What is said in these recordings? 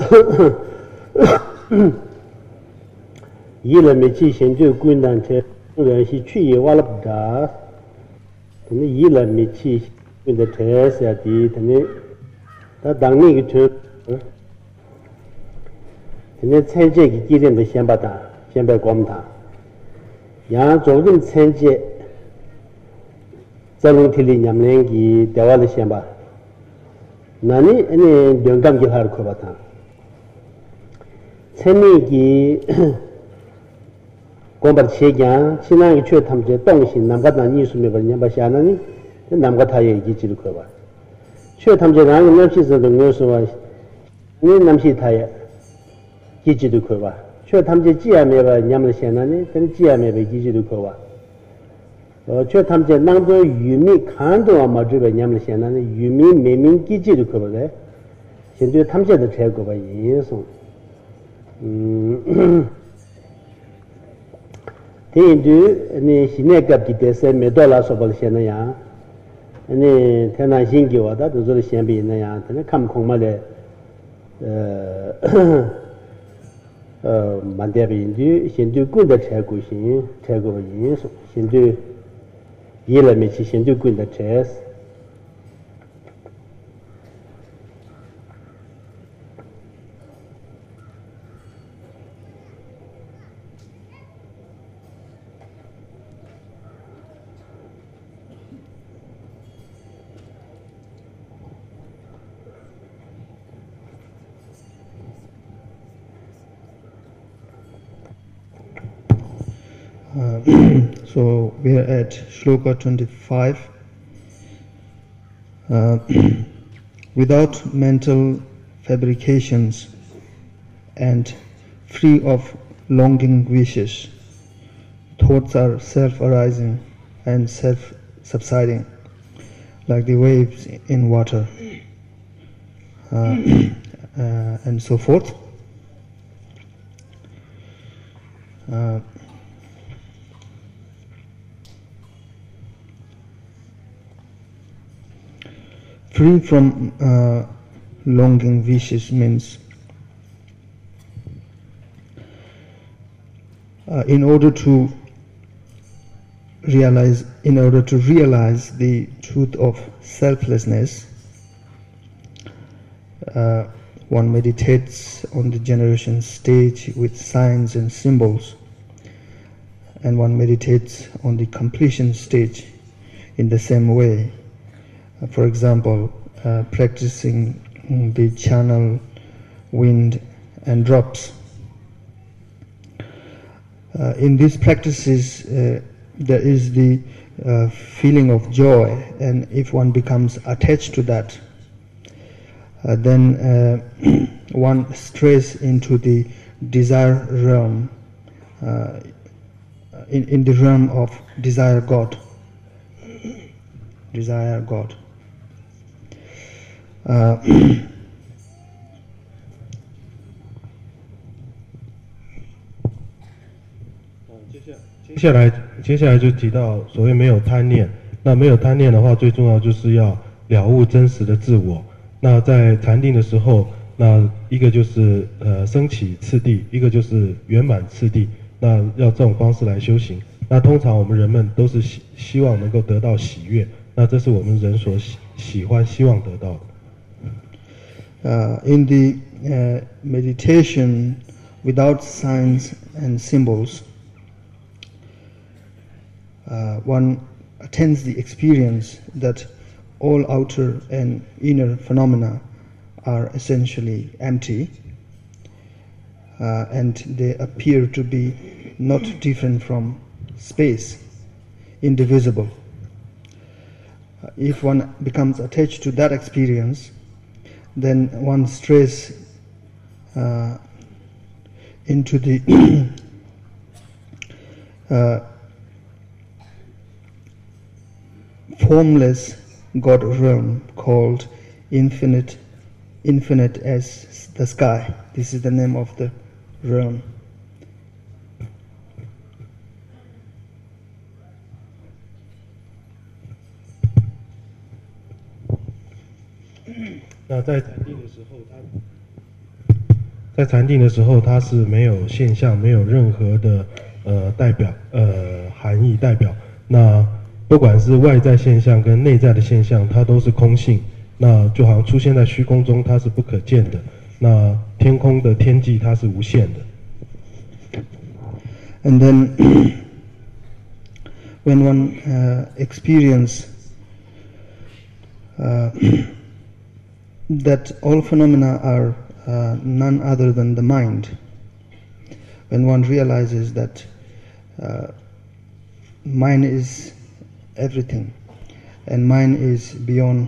이를 미치 현주 군단체 그것이 취해 와랍다. 근데 이를 미치 근데 대해서야지 근데 다 당니 그 근데 체제기 기련의先把它先把光它양 조금 체제 자롱틀이 냠랭기 대화를 先把 나니 아니 영감기 하러 거 봤다 체내기 공부 시간 지난이 却他们这东西남가 나니 수면 버냐 봐샤나니 남가 다 얘기지를 거 봐. 却他们这两个남시是有说你남시 타야 기지도 거 봐. 却他们这지하에 봐 냠을现나니 근 지하에 봐 기지도 거 봐. 却他们这남도 유미 칸도 아마这个냠을现나니 유미 매민 기지도 거 봐래.现在他们这的这个吧因素대인도 네 신내갑기 때문에 메돌라서 벌시나야 네 태난 신기와다 도저히 현비나야 근데 감콩말에 만대비인지 신도 군의 최고신 최고인 신도 예라미치 신도 군의 최스 So we are at Shloka 25. Without mental fabrications and free of longing wishes, thoughts are self-arising and self-subsiding, like the waves in water, and so forth. Free from longing wishes means in order to realize the truth of selflessness, one meditates on the generation stage with signs and symbols, and one meditates on the completion stage in the same way. For example, practicing the channel, wind and drops. In these practices, there is the feeling of joy, and if one becomes attached to that, then one strays into the desire realm, in the realm of desire God. Desire God. 接下来就提到所谓没有贪念。那没有贪念的话，最重要就是要了悟真实的自我。那在禅定的时候，那一个就是升起次第，一个就是圆满次第。那要这种方式来修行。那通常我们人们都是希望能够得到喜悦，那这是我们人所喜欢、希望得到的。 In the meditation without signs and symbols, one attains the experience that all outer and inner phenomena are essentially empty, and they appear to be not different from space, indivisible. If one becomes attached to that experience, then one strays into the formless God realm called infinite as the sky. This is the name of the realm. 那在禅定的时候，他在禅定的时候，它是没有现象，没有任何的代表含义代表。那不管是外在现象跟内在的现象，它都是空性。那就好像出现在虚空中，它是不可见的。那天空的天际，它是无限的。 And then, when one experience that all phenomena are none other than the mind, when one realizes that mind is everything, and mind is beyond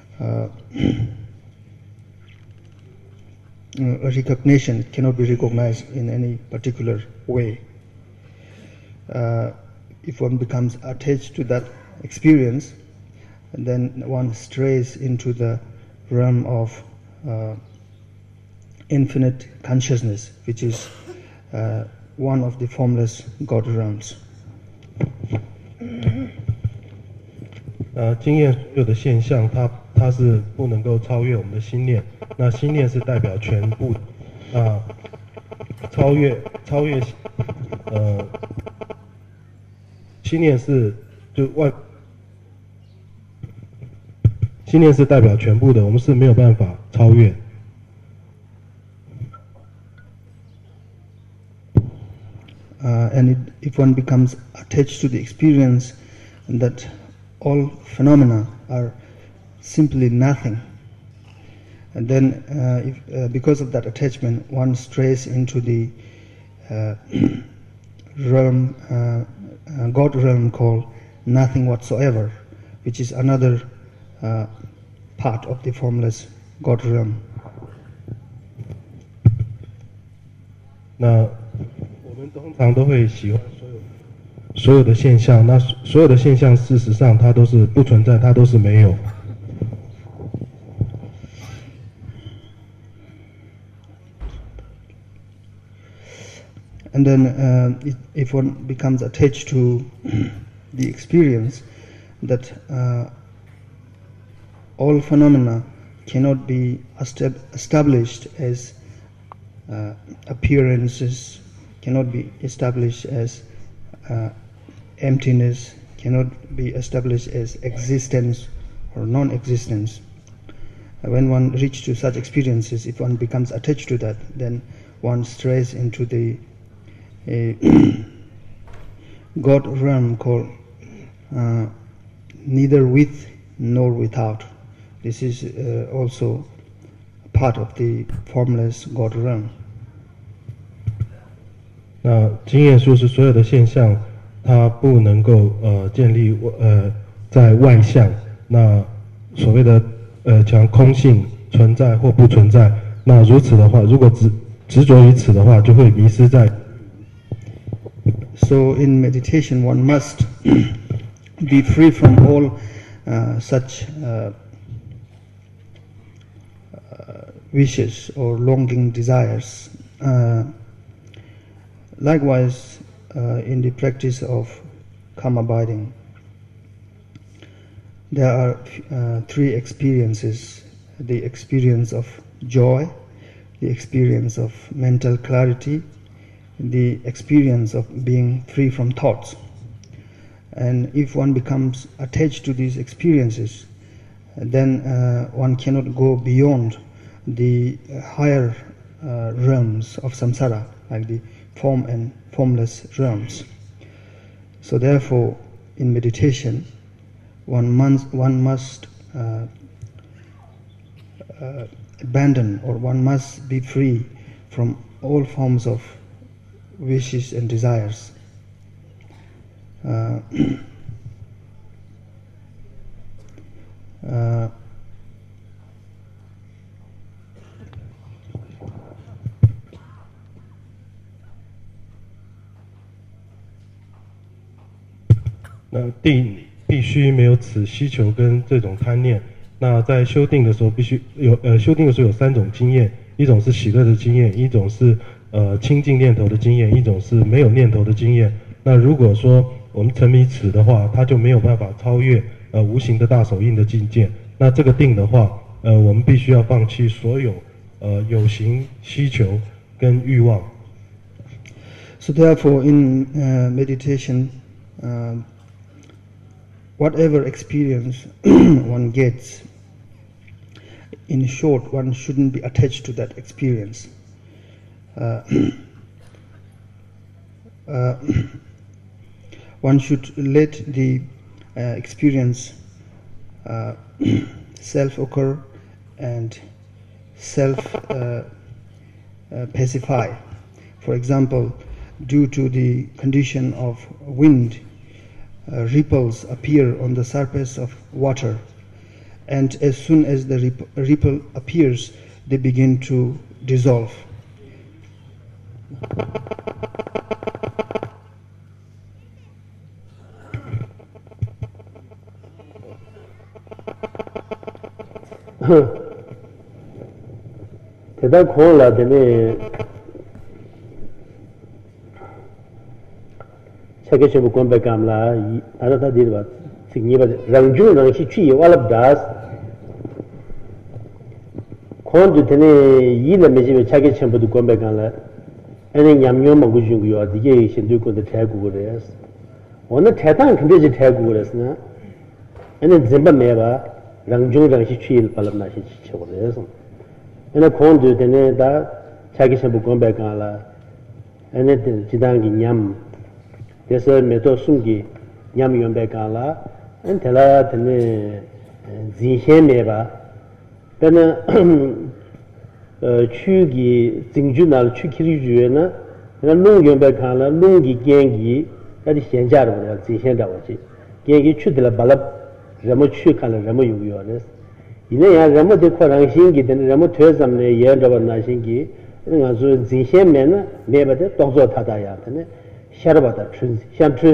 recognition, it cannot be recognized in any particular way. If one becomes attached to that experience, then one strays into the realm of infinite consciousness, which is one of the formless God realms. 经验所有的现象，它是不能够超越我们的心念。那心念是代表全部，超越，心念是心念是代表全部的，我们是没有办法超越。 And if one becomes attached to the experience that all phenomena are simply nothing, and then because of that attachment, one strays into the realm, God realm called nothing whatsoever, which is another part of the formless God realm. 那我们通常都会喜欢所有的现象，那所有的现象事实上它都是不存在，它都是没有。 And then if one becomes attached to the experience that all phenomena cannot be established as appearances, cannot be established as emptiness, cannot be established as existence or non-existence. When one reaches to such experiences, if one becomes attached to that, then one strays into the God realm called neither with nor without. This is also part of the formless God realm. 那经验说是所有的现象，它不能够建立在外相。那所谓的讲空性存在或不存在。那如此的话，如果执着于此的话，就会迷失在。 So in meditation, one must be free from all such wishes or longing desires. Likewise, in the practice of calm abiding, there are three experiences: the experience of joy, the experience of mental clarity, the experience of being free from thoughts. And if one becomes attached to these experiences, then one cannot go beyond the higher realms of samsara, like the form and formless realms. So therefore, in meditation, one must abandon, or one must be free from all forms of wishes and desires. 定必须没有此需求跟这种贪念。那在修定的时候，必须有修定的时候有三种经验，一种是喜乐的经验，一种是清净念头的经验，一种是没有念头的经验。那如果说我们沉迷此的话，它就没有办法超越无形的大手印的境界。那这个定的话，我们必须要放弃所有有形需求跟欲望。 So therefore, in meditation, whatever experience one gets, in short, one shouldn't be attached to that experience. One should let the experience self-occur and self-pacify. For example, due to the condition of wind, ripples appear on the surface of water, and as soon as the ripple appears, they begin to dissolve. 대단 고올라 되네. 책에서 공부 감라 알아다 들어 signiba rangju rangshi chui walab das kondu tene yile mejibe chage chembu du kombe kanla ene nyamnyo magu jungu yo dige shindu ko de tagu res ona tatan kinde je tagu res na ene zimba meba rangju rangshi chui palab na shi chego res ene kondu tene da chage chembu kombe kanla ene jidangi nyam desa meto sungi nyam yombe kanla en tela tene zihen meba pena chugi zingju nal chukiri juwe na lung yombe kanla lungi gengi adi xianjia rwa zihen dawa chi gengi chu tila balab ramo chu kanla ramo yuyo res ina ya ramo de kwa rang shingi tene ramo tuya zamne yen rwa na shingi nga zu zihen me na meba de tongzo tada ya tene sharabata chun xian chu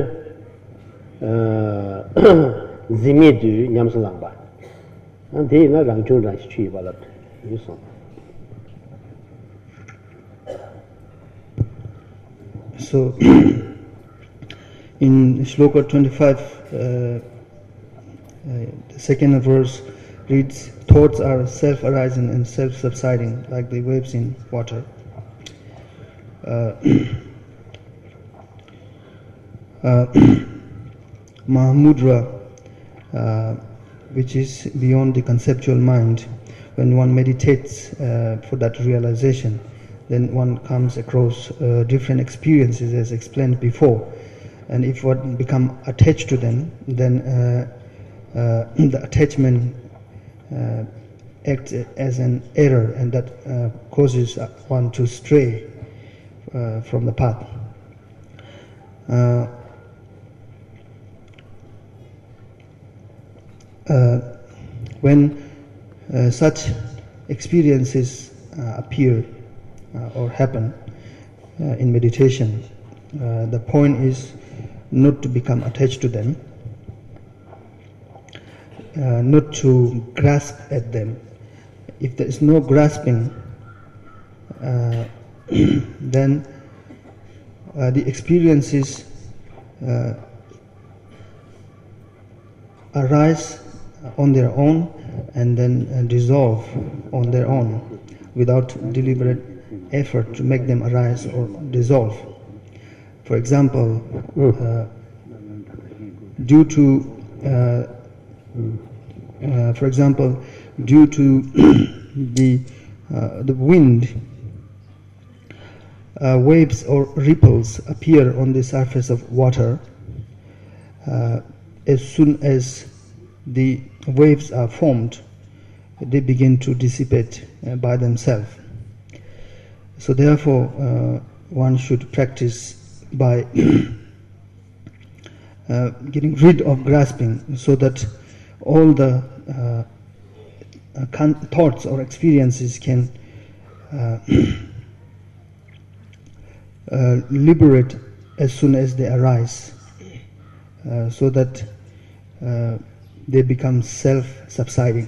zimi du nyamsa langba ante na rangchung rangshi chui balab yusong. So in Shloka 25 the second verse reads, thoughts are self-arising and self-subsiding like the waves in water. Mahamudra, which is beyond the conceptual mind, when one meditates for that realization, then one comes across different experiences as explained before, and if one become attached to them, then the attachment acts as an error, and that causes one to stray from the path. When such experiences appear or happen in meditation, the point is not to become attached to them, not to grasp at them. If there is no grasping, then the experiences arise on their own and then dissolve on their own without deliberate effort to make them arise or dissolve. For example, due to the wind, waves or ripples appear on the surface of water. As soon as the waves are formed, they begin to dissipate by themselves. So therefore, one should practice by getting rid of grasping, so that all the thoughts or experiences can liberate as soon as they arise, so that they become self-subsiding.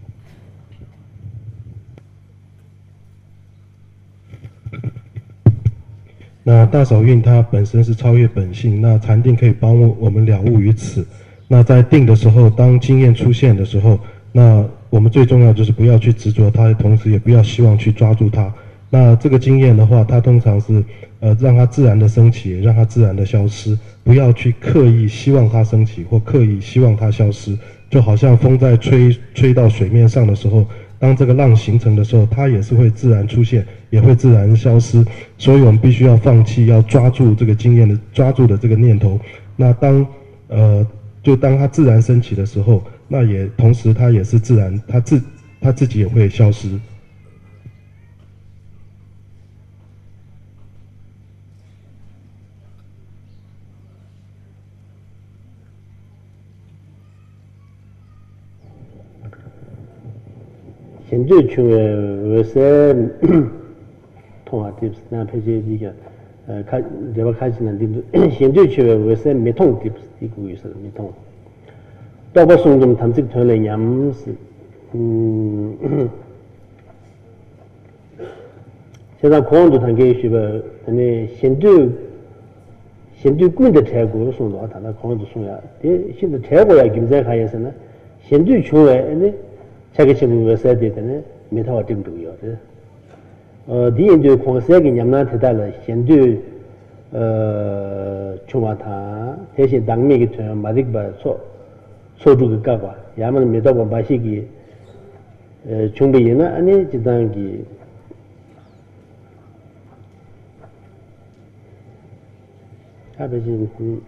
那大手印它本身是超越本性，那禅定可以帮我们了悟于此。那在定的时候，当经验出现的时候，那我们最重要就是不要去执着它，同时也不要希望去抓住它。那这个经验的话，它通常是让它自然的升起，让它自然的消失，不要去刻意希望它升起或刻意希望它消失。就好像风在吹到水面上的时候，当这个浪形成的时候，它也是会自然出现，也会自然消失。所以我们必须要放弃要抓住这个经验的抓住的这个念头。那当它自然升起的时候，那也同时它也是自然，它自己也会消失。 现在像为啥通话 tips 那配些这个看这个看起来的现在像为啥没通 tips 这个意思没通。到我送他们这个团来讲是现在空都谈给是吧？那现在贵的泰国送到他那空都送呀，现在泰国也经济还是呢，现在穷哎那。자기 친구 회사에 되는 메타와 등도요. 디인도 공사에 냠나 대달라 현재 초마타 대신 당미기 되 마릭바 소주가 가봐. 야만 메타와 바시기 준비이나 아니 지단기 아버지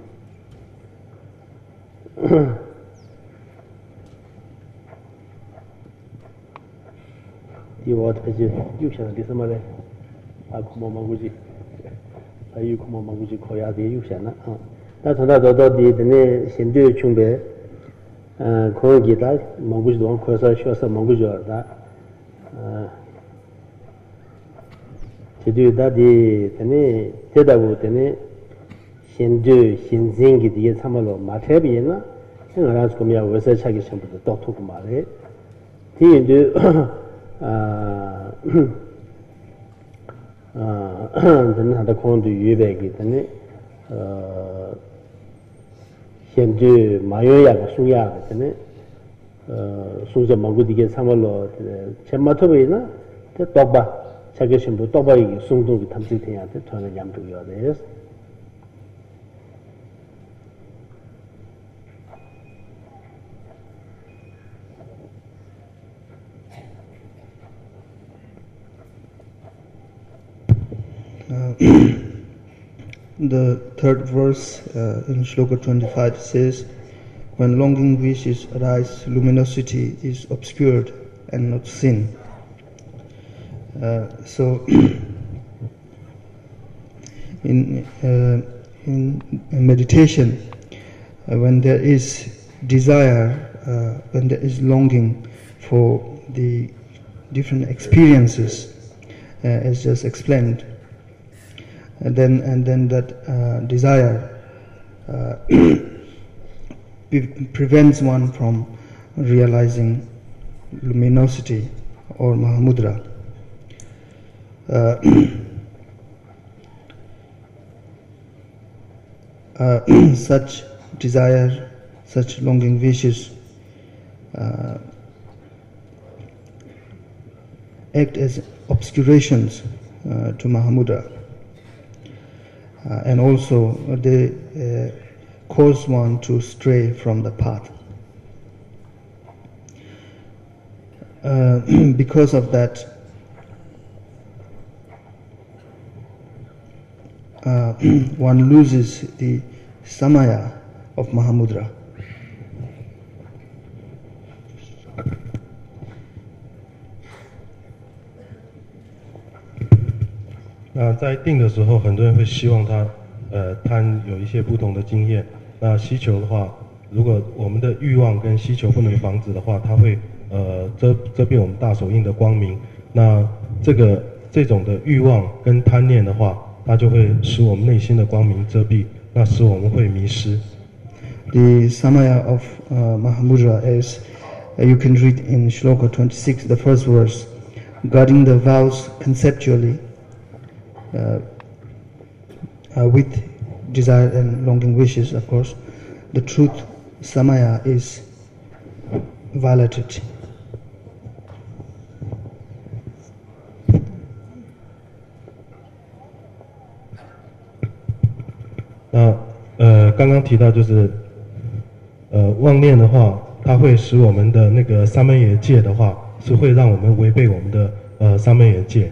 이거 어떻게 육션을 해서 말해 아쿠모 마구지 아이쿠모 마구지 거야 돼 육션나 나 전화도 되네 신도 충배 거기다 마구지도 거기서 쉬어서 마구지다 제대로다디 되네 대다고 되네 신도 신생기 뒤에 참말로 마태비나 생각하면서 그냥 왜서 차기 전부터 똑똑 말해 뒤에도 저는 하다 공도 유배기 때문에 현재 마요야가 수야가 때문에 수저 망고디게 삼월로 쳔마토베나 똑바 자기 신부 똑바이 송동이 탐지돼야돼 저는 양도여야 돼. The third verse in Shloka 25 says, when longing wishes arise, luminosity is obscured and not seen. So, in meditation, when there is desire, when there is longing for the different experiences, as just explained, and then that desire prevents one from realizing luminosity or Mahamudra. Such desire, such longing wishes act as obscurations to Mahamudra. And also they cause one to stray from the path. Because of that, one loses the samaya of Mahamudra. 在定的时候，很多人会希望他，贪有一些不同的经验。那希求的话，如果我们的欲望跟希求不能防止的话，它会遮蔽我们大手印的光明。那这种的欲望跟贪念的话，它就会使我们内心的光明遮蔽，那使我们会迷失。 The samaya of Mahamudra is, you can read in Shloka 26, the first verse, guarding the vows conceptually. With desire and longing wishes, of course, the truth samaya is violated. 提到就是妄念的话，它会使我们的那个三昧耶戒的话，是会让我们违背我们的三昧耶戒。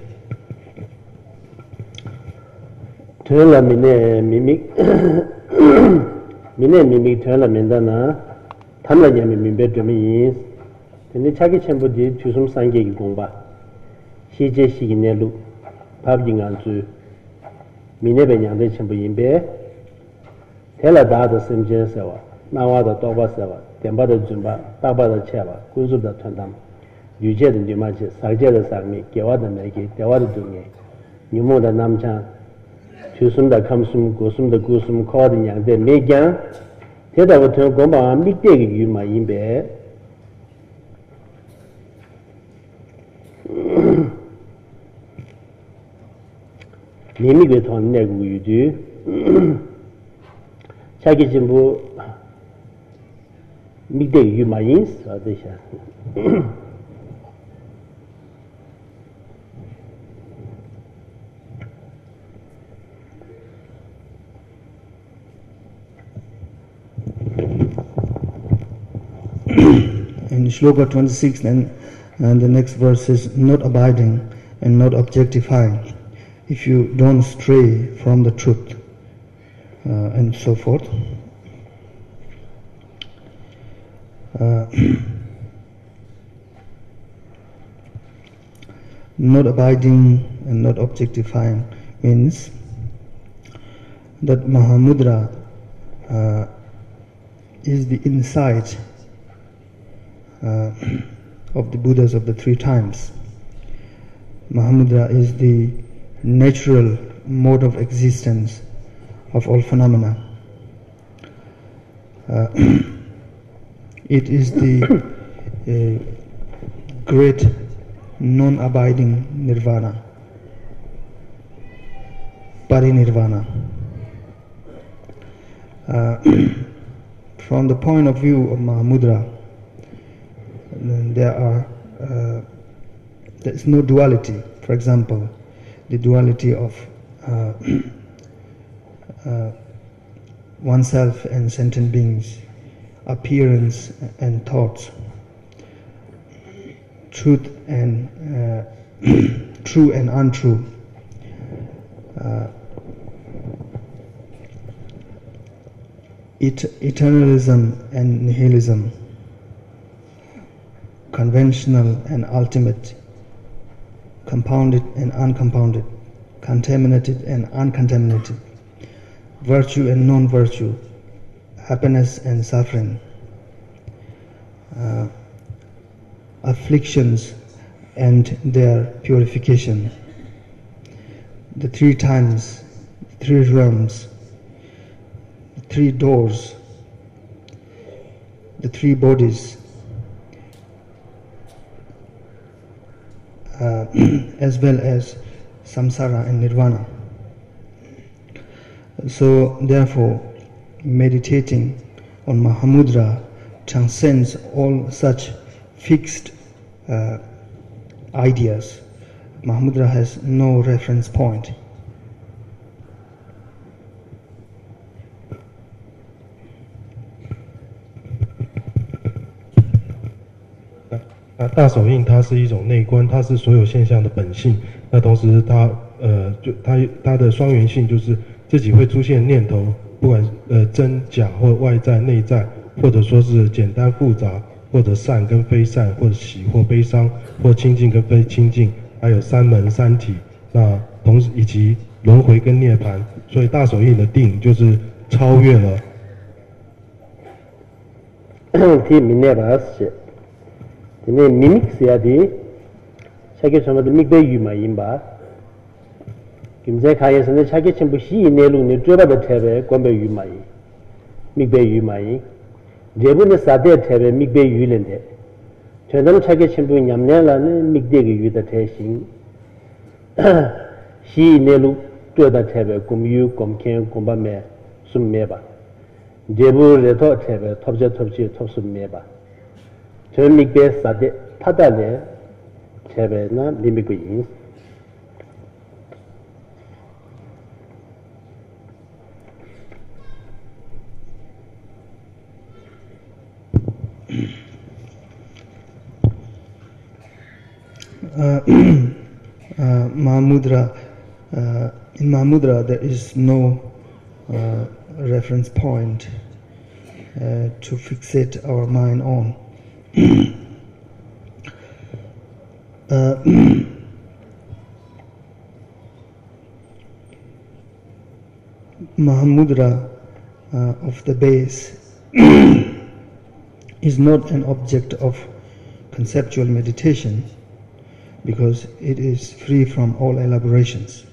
这了明年秘密，明年秘密这了明的呢，他们也明白这么意思。근데 자기 전부지 주숨 상계기 공바 시제 시기내루 밥징안주 미네베냥데 전부 인베 텔라다도 semjen세와 나와도 도바세와 덴바도 준바 따바도 채와 군수도 전담 유제도 주마치 사제도 상미 개와도 내기 대화도 중에 유모다 남자 주숨다 감숨 고숨다 구숨 코와도 양데 매장 대다부터 공바 밑대기 유마 인베 미미게 돈 내고 유지 자기 전부 밑대 유마인스 어디샤 In Shloka 26 and the next verse is not abiding and not objectifying if you don't stray from the truth and so forth. Not abiding and not objectifying means that Mahamudra is the insight of the Buddhas of the three times. Mahamudra is the natural mode of existence of all phenomena. It is the great non-abiding nirvana, parinirvana. From the point of view of Mahamudra, there is no duality. For example, the duality of oneself and sentient beings, appearance and thoughts, truth and true and untrue, eternalism and nihilism, conventional and ultimate, compounded and uncompounded, contaminated and uncontaminated, virtue and non-virtue, happiness and suffering, afflictions and their purification, the three times, the three realms, the three doors, the three bodies, as well as samsara and nirvana. So therefore, meditating on Mahamudra transcends all such fixed ideas. Mahamudra has no reference point. 那大手印它是一种内观，它是所有现象的本性。那同时它的双元性就是自己会出现念头，不管真假或外在内在，或者说是简单复杂，或者善跟非善，或者喜或悲伤，或清净跟非清净，还有三门三体。那同时以及轮回跟涅槃，所以大手印的定就是超越了。 근데 미믹스야디 자기 전부도 믹베 유마인바 김제 가에서는 자기 전부 시 내루니 쪼바도 테베 권베 유마이 믹베 유마이 제분의 사데 테베 믹베 유len데 저는 자기 전부 냠냐라는 믹데기 유다 대신 시 내루 쪼다 테베 곰유 곰켄 곰바메 숨메바 제부레도 테베 톱숨메바 저 믹베 사데 타달레 제베나 리미구인 Mahamudra, in Mahamudra there is no reference point to fixate our mind on. Mahamudra of the base is not an object of conceptual meditation because it is free from all elaborations.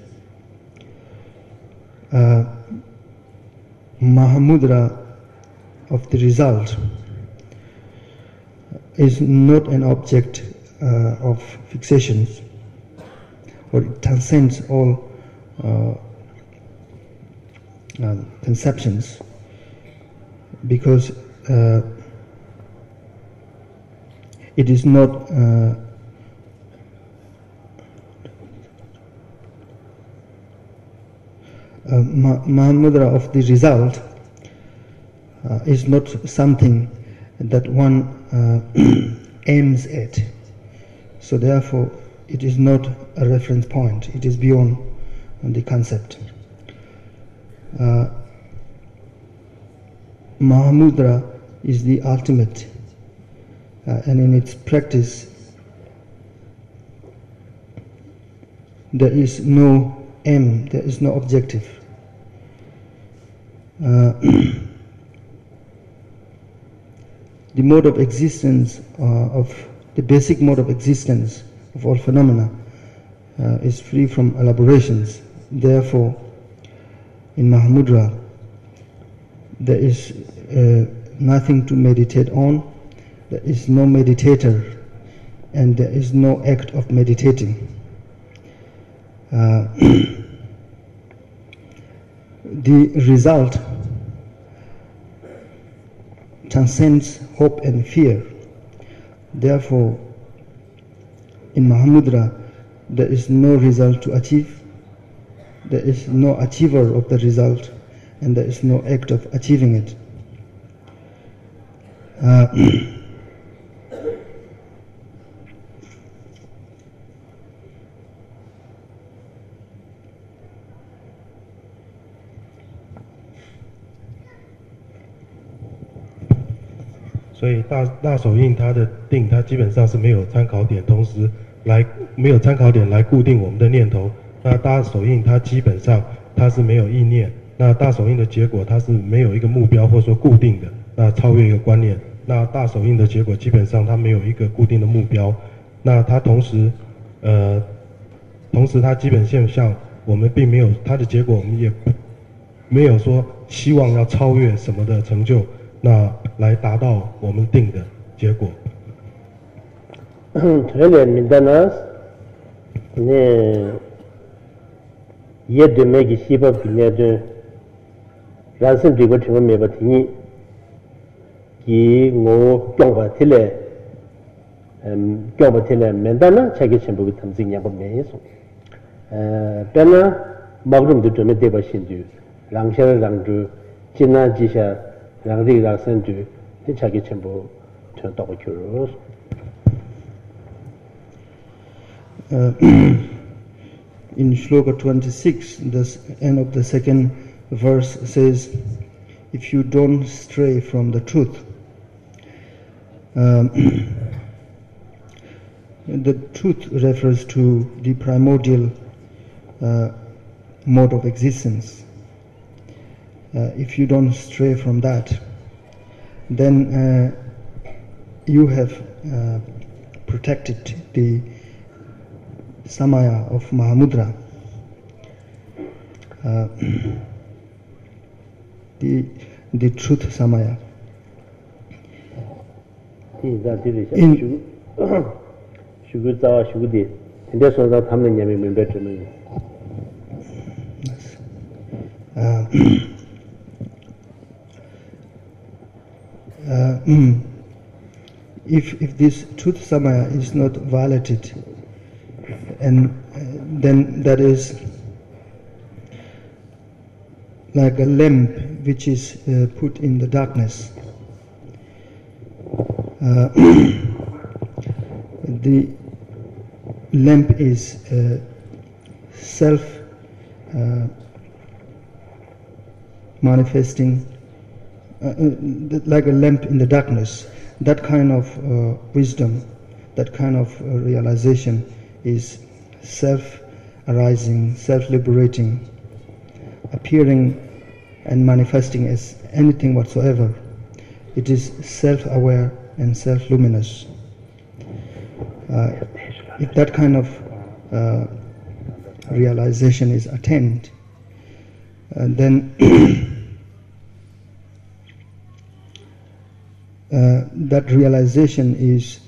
Mahamudra of the result is not an object of fixations, or it transcends all conceptions, because it is not Mahamudra of the result is not something that one aims at. So therefore, it is not a reference point. It is beyond the concept. Mahamudra is the ultimate, and in its practice, there is no aim, there is no objective. The mode of existence the basic mode of existence of all phenomena is free from elaborations. Therefore, in Mahamudra, there is nothing to meditate on, there is no meditator, and there is no act of meditating. The result transcends hope and fear. Therefore, in Mahamudra, there is no result to achieve, there is no achiever of the result, and there is no act of achieving it. 所以大手印它的定，它基本上是没有参考点，同时没有参考点来固定我们的念头。那大手印它基本上它是没有意念，那大手印的结果它是没有一个目标或者说固定的，那超越一个观念。那大手印的结果基本上它没有一个固定的目标，那它同时它基本现象我们并没有它的结果，我们也没有说希望要超越什么的成就。那来达到我们定的结果。 Hele mindanas ne yedde megi shiba bine de ransim riba chima meba tingi ki ngo kyongba tile mindana chagi chimbugi tamzik nyamba meyeso pena magrum du tume deba shindu rangshara rangdu jina jisha rangri rangsandu ni chagi chimbu chun togo kyurus. In Shloka 26, the end of the second verse says, if you don't stray from the truth. The truth refers to the primordial mode of existence. If you don't stray from that, then you have protected the Samaya of Mahamudra, the truth Samaya. If this truth Samaya is not violated, and then that is like a lamp which is put in the darkness. The lamp is self manifesting, like a lamp in the darkness. That kind of wisdom, that kind of realization is self-arising, self-liberating, appearing and manifesting as anything whatsoever. It is self-aware and self-luminous. If that kind of realization is attained, then that realization is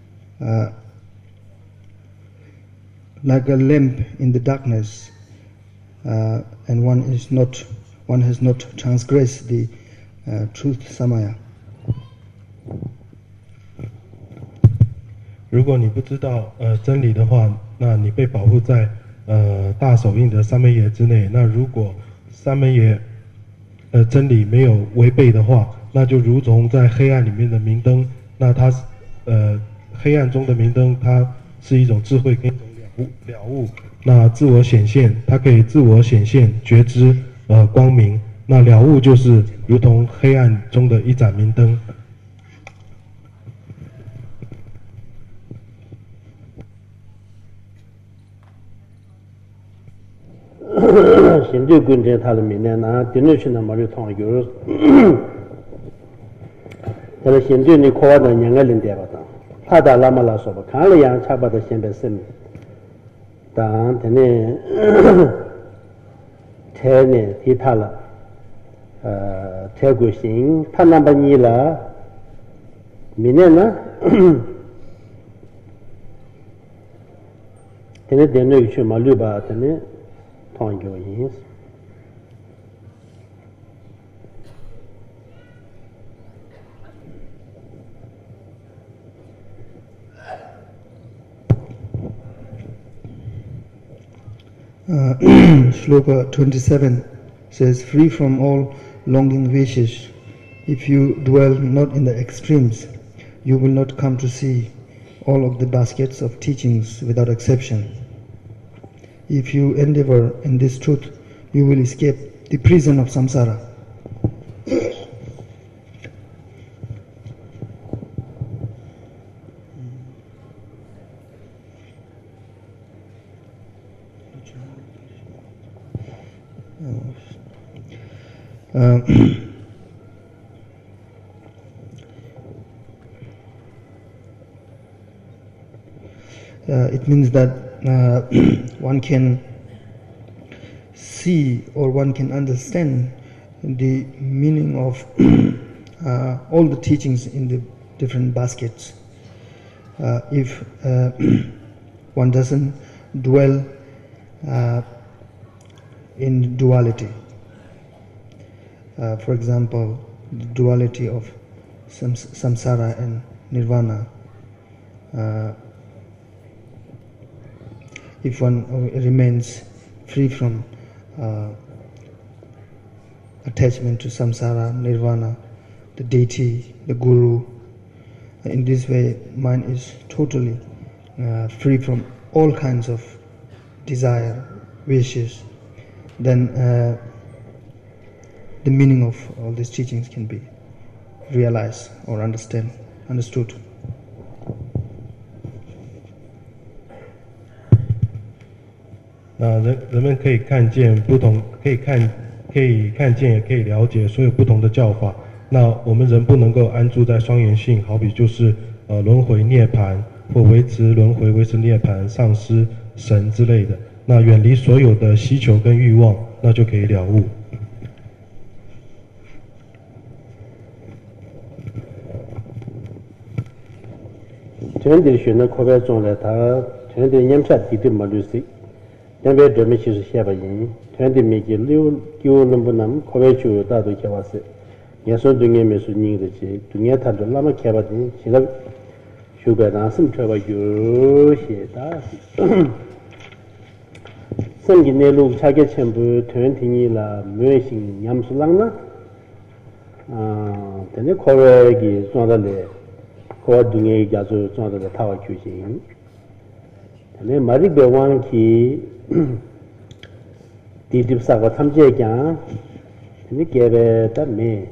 like a lamp in the darkness, and one has not transgressed the truth samaya. 如果你不知道真理的话，那你被保护在大手印的三昧耶之内。那如果三昧耶真理没有违背的话，那就如同在黑暗里面的明灯。那它黑暗中的明灯，它是一种智慧跟一种了悟。那自我显现，它可以自我显现觉知光明。那了悟就是如同黑暗中的一盏明灯。 现在跟着他的明年呢，顶着去那么就通有，但是现在你考完的两个人对吧？他打那么来说吧，看了样差不多现在是，但他呢，他呢提他了，他过心，他那么你了，明年呢，他呢顶着去嘛六吧，他呢。通有意思。 Shloka 27 says, free from all longing wishes, if you dwell not in the extremes, you will not come to see all of the baskets of teachings without exception. If you endeavor in this truth, you will escape the prison of samsara. It means that one can see or one can understand the meaning of all the teachings in the different baskets if one doesn't dwell in duality. For example, the duality of samsara and nirvana. If one remains free from attachment to samsara, nirvana, the deity, the guru, in this way mind is totally free from all kinds of desire, wishes, then the meaning of all these teachings can be realized or understood. 那人们可以看见不同，可以看见，也可以了解所有不同的教法。那我们人不能够安住在双元性，好比就是轮回涅槃，或维持轮回、维持涅槃、丧失神之类的。那远离所有的希求跟欲望，那就可以了悟。 全体学那课本中呢，他全体研判地的嘛就是。两边这边其实写不赢，团队没给留能不能，可别就大都开发是，也说对眼没说你的去，对眼他这那么开发的，现在修改上什么车吧有些大，圣经内路查给全部团体你了，没行杨树郎呢，等你可别给装到来， kowa dunga gyazu zonda da tawa kyushin tane marik bewang ki di dipsa ko tamje kya tane kebe ta me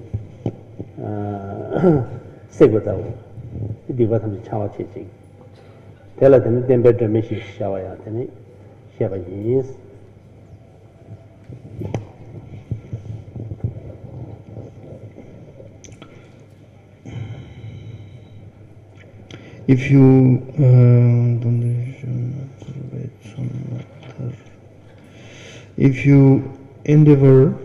sekwa tawo di ba tamje chawa cheching tela tane tembe drame shi shawa ya tane sheba yins if you endeavor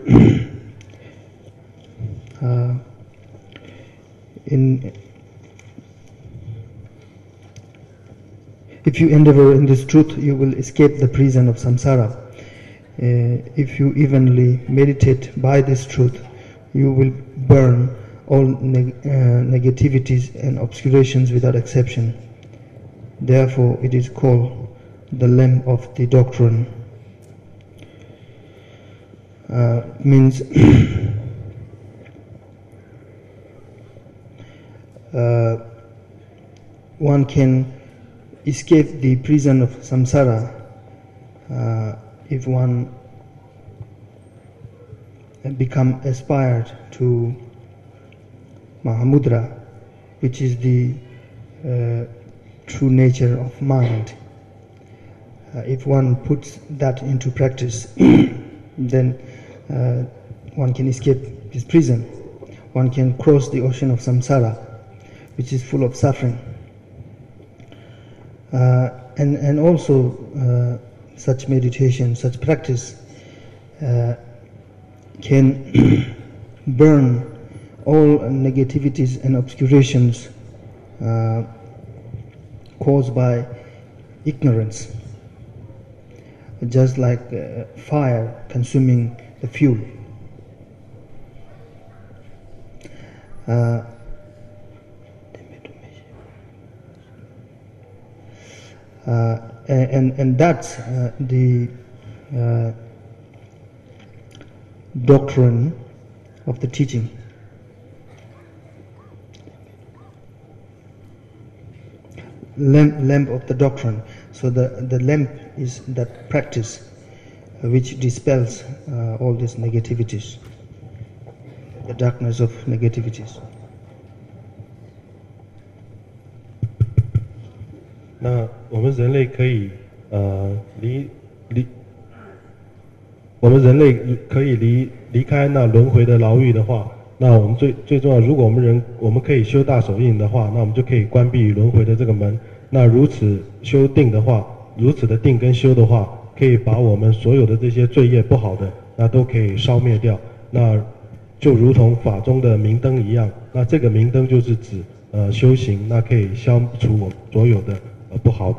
if you endeavor in this truth, you will escape the prison of samsara. If you evenly meditate by this truth, you will burn all negativities and obscurations without exception. Therefore, it is called the lamp of the doctrine. Means one can escape the prison of samsara if one become aspired to Mahamudra, which is the true nature of mind. If one puts that into practice, then one can escape this prison. One can cross the ocean of samsara, which is full of suffering. And also such meditation, such practice can burn all negativities and obscurations caused by ignorance, just like fire consuming the fuel. And that's the doctrine of the teaching. Lamp of the doctrine. So the lamp is that practice which dispels all these negativities, the darkness of negativities. 那我们人类可以我们人类可以离开那轮回的牢狱的话，那我们最重要，如果我们可以修大手印的话，那我们就可以关闭轮回的这个门。那如此修定的话，如此的定跟修的话，可以把我们所有的这些罪业不好的，那都可以烧灭掉。那就如同法中的明灯一样，那这个明灯就是指修行，那可以消除我们所有的不好的。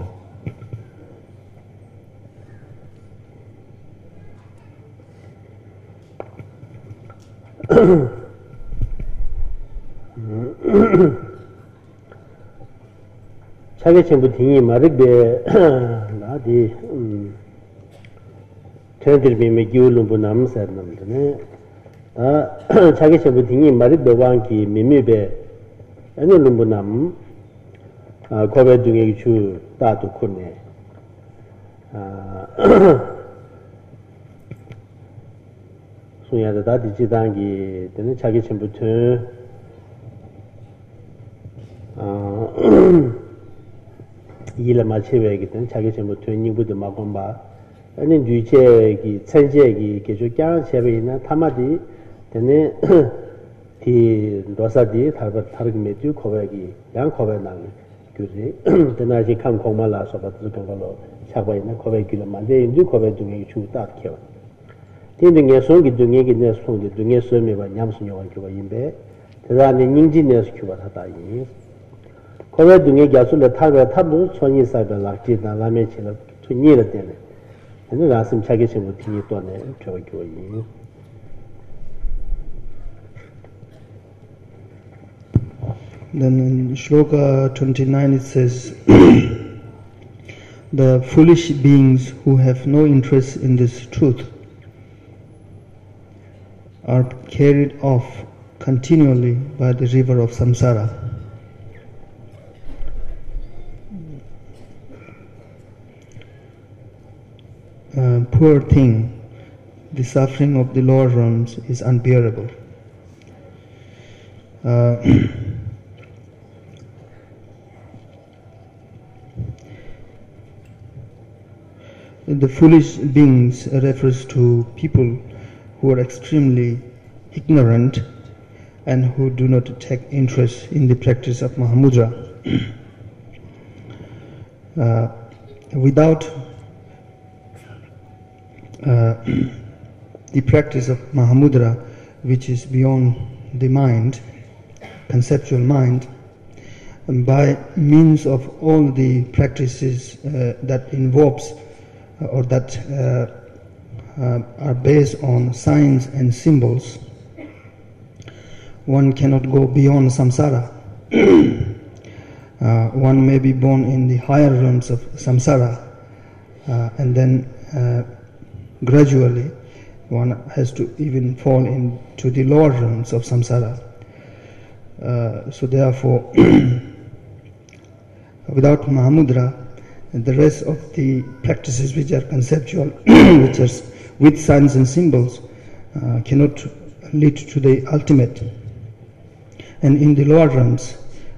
차게 전부 등이 마르베 나디 트렌드비메 기울lum부 남살 남드네 아 차게 전부 등이 마르베 왕기 미미베 애놀lum부 남 고베 중에 주 따도 코네 소야다 다디 지단기 되는 차게 전부터 이를 마치베기든 자기 전부 돈이부터 막음바 아니 주체기 천재기 계속 장 제베이나 타마디 되네 디 로사디 타르메디 코베기 양 코베나 그지 되나지 감 공말라서 받을 거로 차바이나 코베기를 만데 인주 코베 중에 주다 켜 딘딩에 손기 중에기 내 손기 중에 소미바 냠스녀와 교가 임베 대단히 닝진에서 교가 하다이 kowe dunge gyasu le tabe tabu chonyi sabe lakji na lame chile chonyi le tene ane rasim chage shimu tingi toane chowa kyo yin Then in Shloka 29 it says the foolish beings who have no interest in this truth are carried off continually by the river of samsara. poor thing. The suffering of the lower realms is unbearable. The foolish beings refers to people who are extremely ignorant and who do not take interest in the practice of Mahamudra. Without the practice of Mahamudra, which is beyond the mind, conceptual mind, by means of all the practices that involves or that are based on signs and symbols, one cannot go beyond samsara. One may be born in the higher realms of samsara, and then gradually one has to even fall into the lower realms of samsara. So therefore, without Mahamudra, the rest of the practices which are conceptual, which are with signs and symbols, cannot lead to the ultimate. And in the lower realms,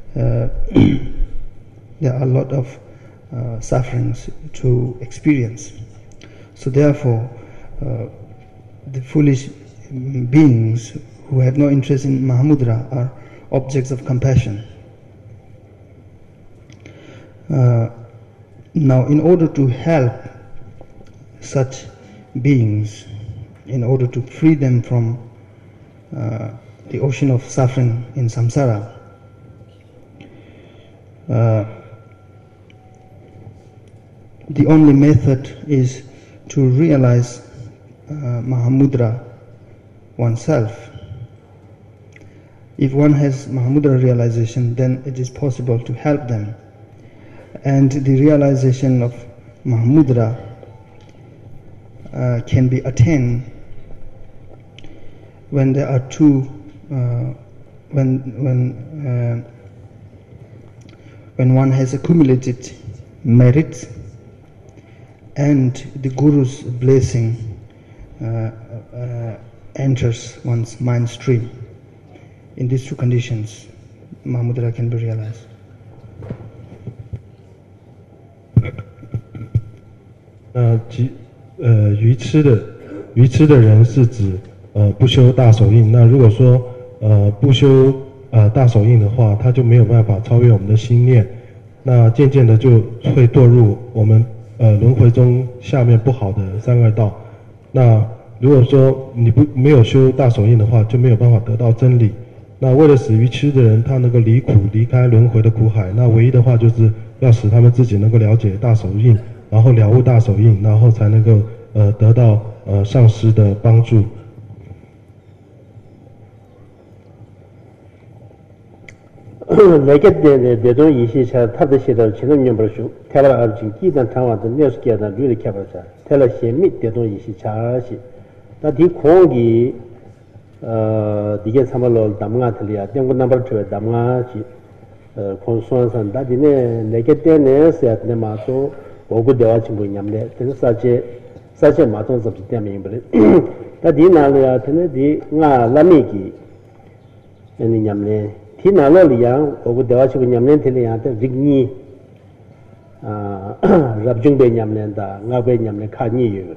there are a lot of sufferings to experience. So therefore, the foolish beings who have no interest in Mahamudra are objects of compassion. Now, in order to help such beings, in order to free them from the ocean of suffering in samsara, the only method is to realize Mahamudra oneself. If one has Mahamudra realization, then it is possible to help them. And the realization of Mahamudra can be attained when there are two, when one has accumulated merits and the Guru's blessing enters one's mind stream. In these two conditions, Mahamudra can be realized. 愚痴的人是指不修大手印。那如果说不修大手印的话，他就没有办法超越我们的心念，那渐渐的就会堕入我们轮回中下面不好的三恶道。那如果说你没有修大手印的话，就没有办法得到真理。那为了使愚痴的人他能够离苦离开轮回的苦海，那唯一的话就是要使他们自己能够了解大手印，然后了悟大手印，然后才能够得到上师的帮助。 레게데 대도 이시차 탑데시도 지는 버쇼 테라 알진 기단 타와도 녀스게다 류리 캬버자 테라 셰미 대도 이시차시 다디 공기 디게 사말로 담가틀이야 땡고 넘버 2 담가시 콘소한산 다디네 레게데네 세트네 마토 오고 대화치 뭐냐면 사제 마토 접지 때문에 버리 다디 나려야 되네 디가 라미기 아니 냠네 티나로리야 오고 대화치고 냠낸 텔리한테 vigni rabjungbe 냠낸다 ngabe 냠낸 카니 유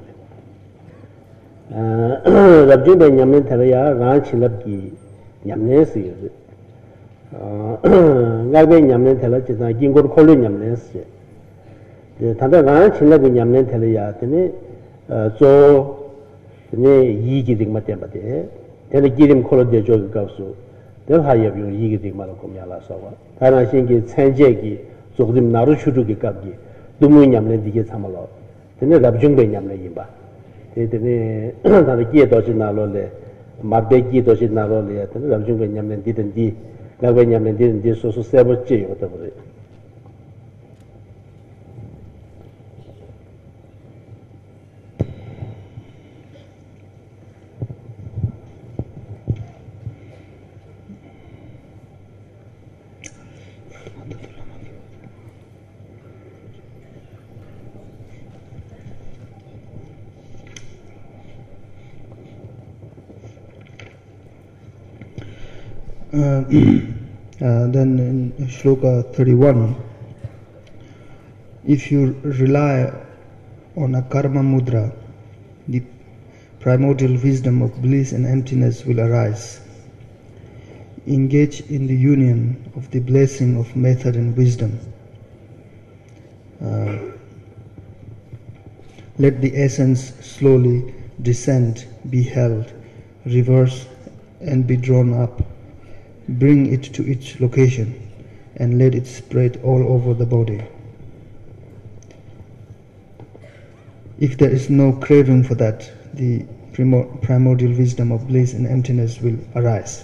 rabjungbe 냠낸 텔이야 랑칠럽기 냠낸스 ngabe 냠낸 텔라 지나 긴고 콜로 냠낸스 단다 랑칠럽기 냠낸 텔이야 되네 조 되네 이기딩 맞대바데 텔이 기림 콜로 대조 가수 대하여비용 이게 되게 말고 고민하라서와 다른 신기 천재기 조금 나루 추르기 값기 너무 냠는 되게 참을로 근데 답중배 냠는 이봐 되네 다들 기에 도시 나로래 마베기 도시 나로래 근데 답중배 냠는 디든지 나베 냠는 디든지 소소 세버지 이것도 그래 Then in Shloka 31, if you rely on a karma mudra, the primordial wisdom of bliss and emptiness will arise. Engage in the union of the blessing of method and wisdom. Let the essence slowly descend, be held, reverse, and be drawn up. Bring it to its location and let it spread all over the body. If there is no craving for that, the primordial wisdom of bliss and emptiness will arise.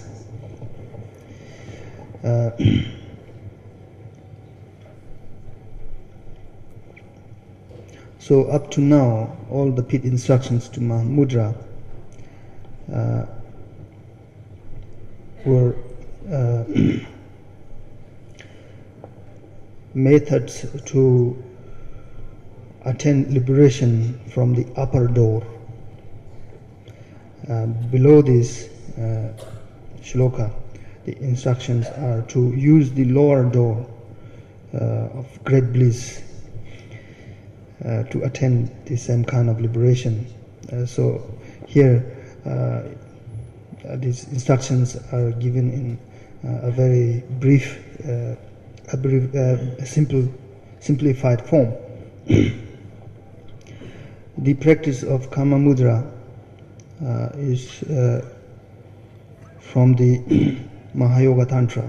So up to now, all the pit instructions to Mahamudra were methods to attain liberation from the upper door. Below this shloka, the instructions are to use the lower door of great bliss to attain the same kind of liberation. So here these instructions are given in a very brief, simplified form. The practice of Kama Mudra is from the Mahayoga Tantra,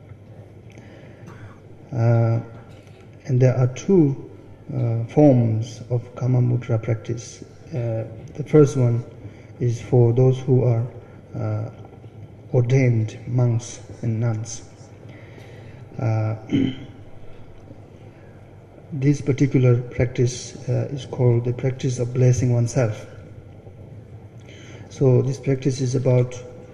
and there are two forms of Kama Mudra practice. The first one is for those who are ordained monks and nuns. This particular practice is called the practice of blessing oneself. So this practice is about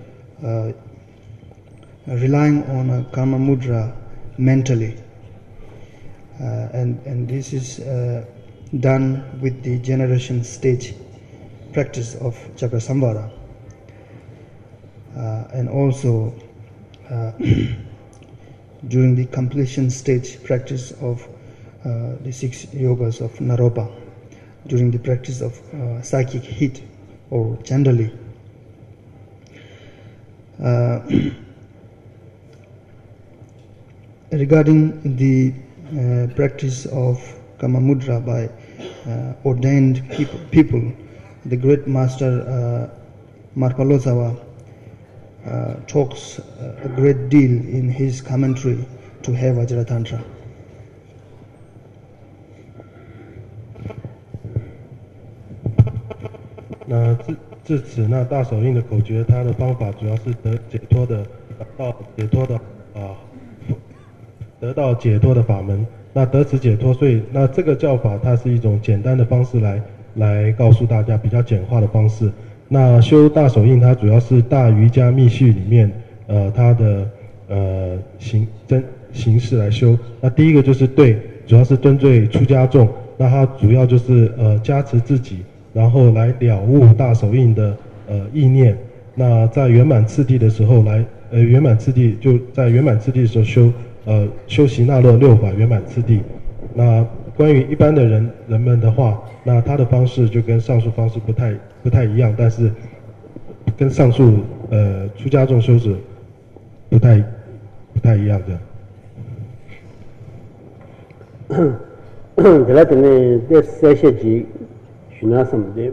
relying on a Kama Mudra mentally, and this is done with the generation stage practice of Chakra Samvara, and also during the completion stage practice of the 6 yogas of Naropa, during the practice of psychic heat or Chandali. Regarding the practice of Kama Mudra by ordained people, the great master Marpalosawa talks a great deal in his commentary to He Vajratantra. 那至此，那大手印的口诀，它的方法主要是得到解脱的法门。那得此解脱，所以那这个教法它是一种简单的方式来告诉大家比较简化的方式。那修大手印，它主要是大瑜伽密续里面它的形式来修。那第一个就是主要是针对出家众，那它主要就是加持自己。 然后来了悟大手印的意念，那在圆满次第的时候圆满次第就在圆滿次第的时候修习那乐6法圆满次第。那关于一般的人们的话，那他的方式就跟上述方式不太一样，但是跟上述出家众修持不太一样的。 这来等呢，这三些集。 주나 섬데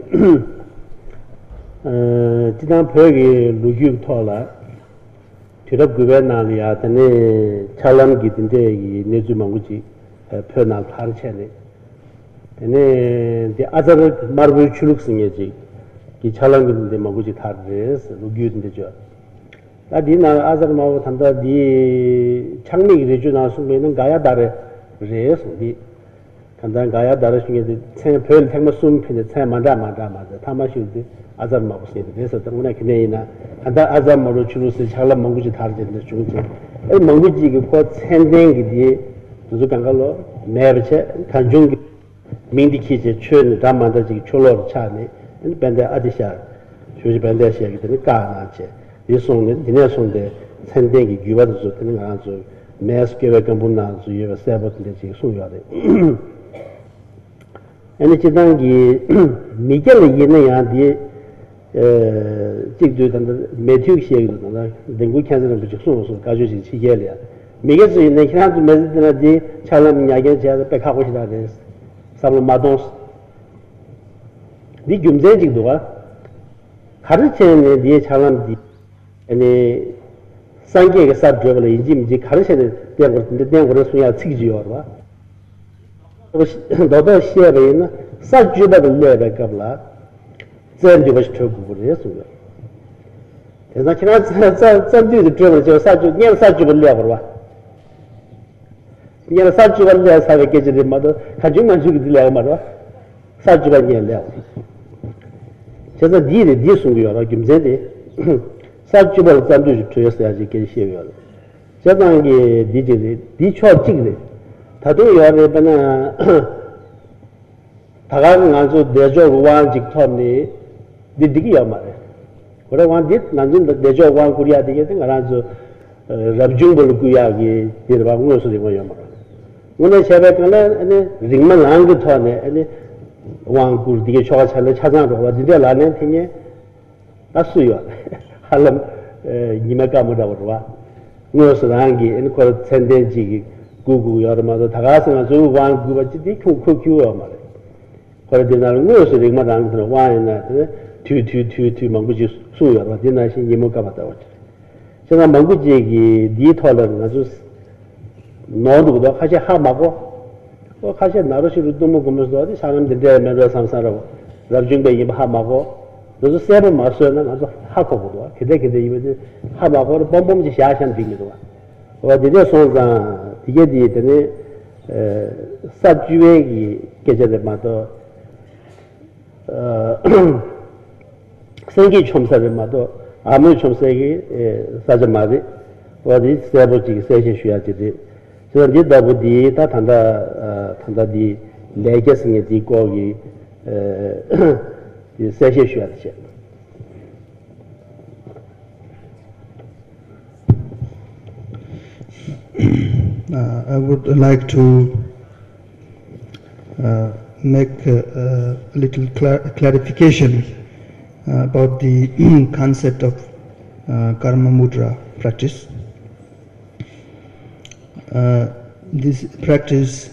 지난 표기 루규 토라 뒤럽 그베나리아 데네 찰람 기든데 이 내주망우지 표나 파르체네 데네 데 아자르 마르부 출룩승예지 이 찰람 기든데 마구지 타르레스 루규든데죠 나디나 아자르 마고 탄다 디 창미 리주나 숨에는 가야 다레 레스디 간단 가야 다르싱에 별 택마 숨피네 차 만다 타마시데 아자 마고스네 그래서 정말 그네이나 간단 아자 마로 주루스 잘라 망구지 다르는데 중지 이 망구지 그 챈댕기디 무슨 간갈로 매르체 간중 민디키제 ჩვენ 담만다지 초로 차네 밴데 아디샤 조지 밴데 시야기 되니 까나체 이 송네 니네 송데 산대기 규바도 좀 되는 거 아주 매스케베 ਕੰ분나 주요 세버트데 지 소요하대 아니 지단기 미겔 예네야디 직도던 매튜 시에도나 댕구 캔서는 그 소소 가지고 지게려 미겔 있는 희한도 매드나디 차람 야게 제가 백하고 싶다데 사람 마동스 니 금제직도가 가르치는 뒤에 차람디 아니 상계가 사드려를 인지미지 가르치는 대한거를 소야 치기지요 봐 너도 시에베나 사주바를 내백qabla 전주 버스터 구부려서요 그래서 지나 전주도 들어서 저 사주 년 사주를 내버 봐 년 사주를 내 사회계지 말도 가중만 주기 들려 말아 사주가 내려 그래서 니를 뒤송이요 김제데 사주를 전주 들어서야지 계시요 저당이 디지리 디초 찍네 다도 여러분은 다가는 아주 내조 왕 직토니 디디기야 말해. 그래 왕짓 난좀 내조 왕 구리야 되게 아주 랍중벌 구야기 디르바고 소리 뭐야 말아. 오늘 새벽에 아니 링만 랑도 토네 아니 왕 구르디게 초가 살래 찾아서 와디데 라네 티니 아수요. 할람 이마가 뭐라고 봐. 무엇을 인코 텐덴지 구구 여러마도 다가서는 저 왕구바지 쿠쿠쿠요 말해. 그러더니 무엇을 이마당도 와이나 투 망구지 수요 디나시 이모가 받다 왔지. 제가 망구지기 니토는 아주 너도도 같이 하마고 같이 나로시로 좀 보면서 어디 사람들 대면서 상사라고 랍중배 이 하마고 너도 세번 마서는 아주 하고도 그때 이제 하마고 bombom지 샤샤는 빙이도 와 어디에 손자 이게 되네 사주외기 계절에마도 생기 첨사를마도 아무 첨사기 사자마디 어디 세버지 세시 쉬야지 저기 다부디 다 탄다디 레게스니 디고기 세시 쉬야지 I would like to make a little clarification about the concept of Karma Mudra practice. This practice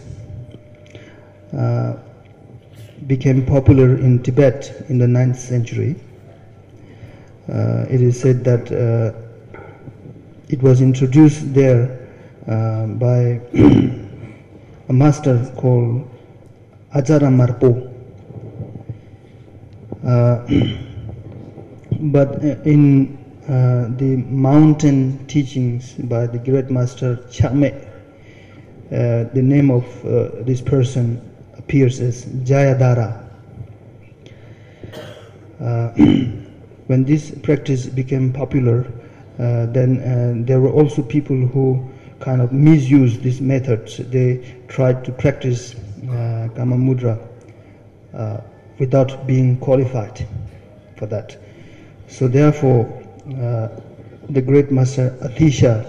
became popular in Tibet in the 9th century. It is said that it was introduced there by a master called Ajara Marpo. But in the mountain teachings by the great master Chame, the name of this person appears as Jayadhara. When this practice became popular, then there were also people who kind of misused these methods. They tried to practice Kama Mudra without being qualified for that. So therefore, the great master Atisha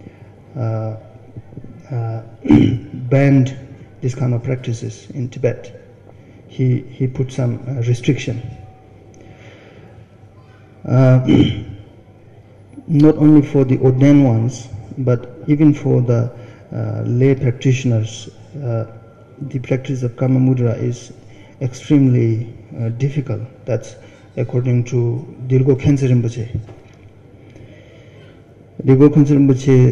banned this kind of practices in Tibet. He put some restriction. Not only for the ordained ones, but even for the lay practitioners, the practice of Kama Mudra is extremely difficult. That's according to Dilgo Khyentse Rinpoche. Dilgo Khyentse Rinpoche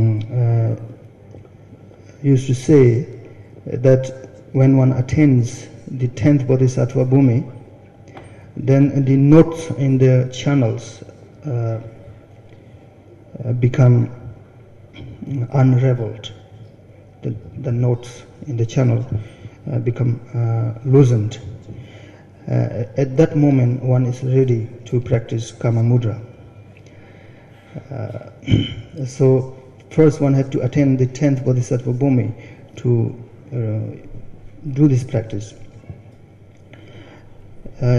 used to say that when one attains the 10th Bodhisattva Bhumi, then the knots in the channels become unraveled. The knots in the channel become loosened. At that moment, one is ready to practice Kama Mudra. So first one had to attain the 10th Bodhisattva Bhumi to do this practice.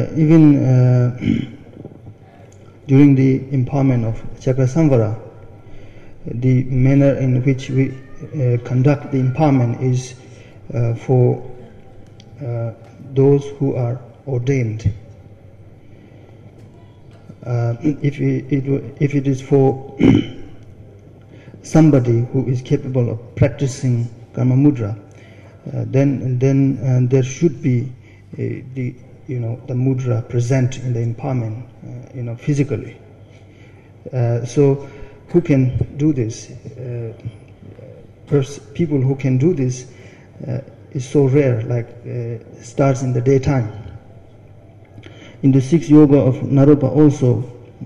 Even during the empowerment of Chakrasamvara, the manner in which we conduct the empowerment is for those who are ordained. If it is for somebody who is capable of practicing Karma Mudra, then there should be the mudra present in the empowerment, physically. So, who can do this? People who can do this is so rare. Like starts in the daytime. In the 6th yoga of Naropa also,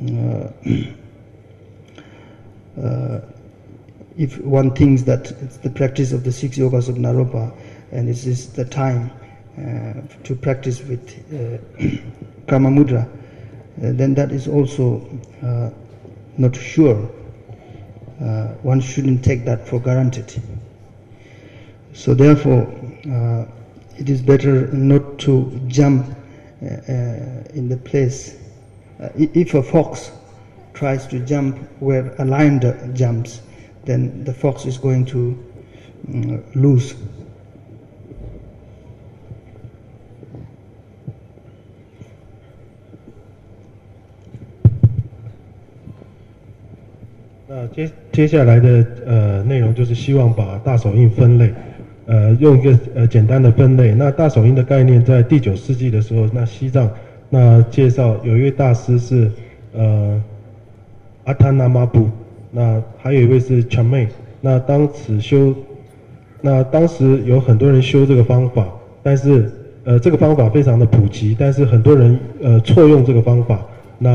if one thinks that it's the practice of the 6 yogas of Naropa and this is the time to practice with Karma Mudra, then that is also not sure. One shouldn't take that for granted. So therefore, it is better not to jump in the place. If a fox tries to jump where a lion jumps, then the fox is going to lose. 接下来的内容就是希望把大手印分类，用一个简单的分类。那大手印的概念在第9世纪的时候，那西藏介绍有一位大师是阿塔那玛布，那还有一位是强妹。那当时有很多人修这个方法，但是这个方法非常的普及，但是很多人错用这个方法，